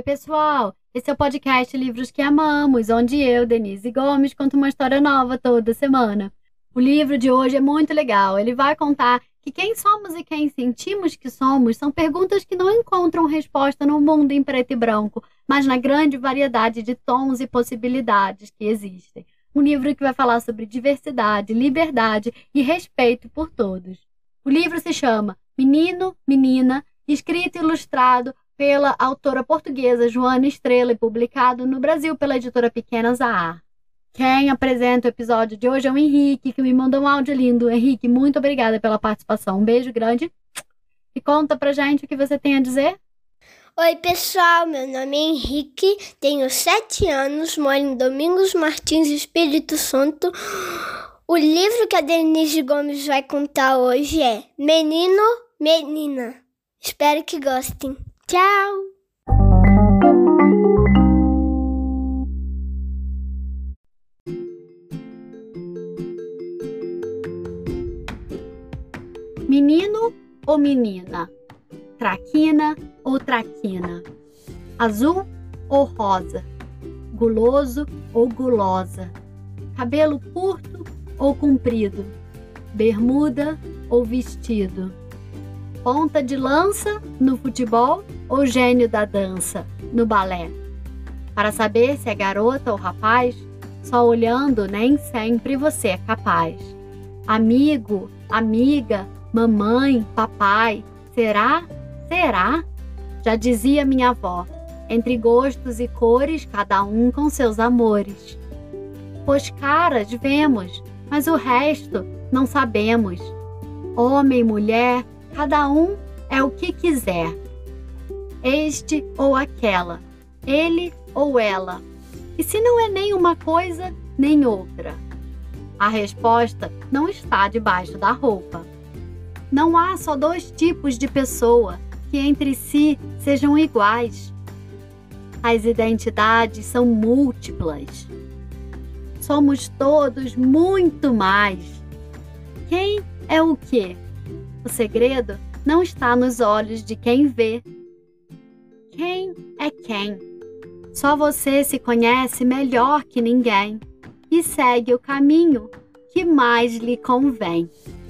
pessoal! Esse é o podcast Livros que Amamos, onde eu, Denise Gomes, conto uma história nova toda semana. O livro de hoje é muito legal. Ele vai contar que quem somos e quem sentimos que somos são perguntas que não encontram resposta no mundo em preto e branco, mas na grande variedade de tons e possibilidades que existem. Um livro que vai falar sobre diversidade, liberdade e respeito por todos. O livro se chama Menino, Menina, escrito e ilustrado pela autora portuguesa Joana Estrela e publicado no Brasil pela editora Pequena Zahar. Quem apresenta o episódio de hoje é o Henrique, que me mandou um áudio lindo. Henrique, muito obrigada pela participação. Um beijo grande. E conta pra gente o que você tem a dizer. Oi, pessoal. Meu nome é Henrique, tenho 7 anos, moro em Domingos Martins, Espírito Santo. O livro que a Denise Gomes vai contar hoje é Menino, Menina. Espero que gostem. Tchau! Menino ou menina? Traquina ou traquina? Azul ou rosa? Guloso ou gulosa? Cabelo curto ou comprido? Bermuda ou vestido? Ponta de lança no futebol ou gênio da dança no balé? Para saber se é garota ou rapaz, só olhando nem sempre você é capaz. Amigo, amiga, mamãe, papai, será? Será? Já dizia minha avó, entre gostos e cores, cada um com seus amores. Pois caras vemos, mas o resto não sabemos. Homem, mulher, cada um é o que quiser. Este ou aquela, ele ou ela. E se não é nem uma coisa, nem outra? A resposta não está debaixo da roupa. Não há só 2 tipos de pessoa que entre si sejam iguais. As identidades são múltiplas. Somos todos muito mais. Quem é o quê? O segredo não está nos olhos de quem vê. Quem é quem? Só você se conhece melhor que ninguém e segue o caminho que mais lhe convém.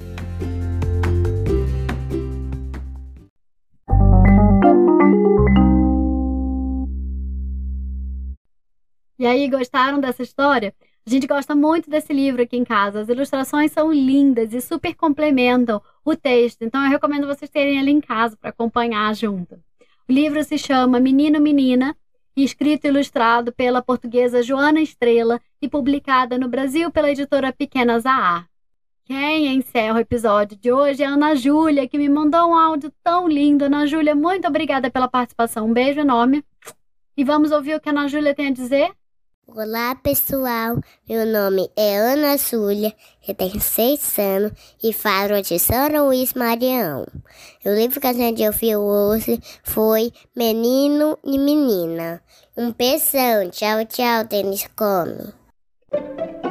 E aí, gostaram dessa história? A gente gosta muito desse livro aqui em casa. As ilustrações são lindas e super complementam o texto. Então, eu recomendo vocês terem ele em casa para acompanhar junto. O livro se chama Menino, Menina, escrito e ilustrado pela portuguesa Joana Estrela e publicada no Brasil pela editora Pequena Zahar. Quem encerra o episódio de hoje é a Ana Júlia, que me mandou um áudio tão lindo. Ana Júlia, muito obrigada pela participação. Um beijo enorme. E vamos ouvir o que a Ana Júlia tem a dizer? Olá, pessoal. Meu nome é Ana Júlia, eu tenho 6 anos e falo de São Luís, Maranhão. O livro que a gente ouviu hoje foi Menino e Menina. Um beijão. Tchau, tchau, Denise Gomes.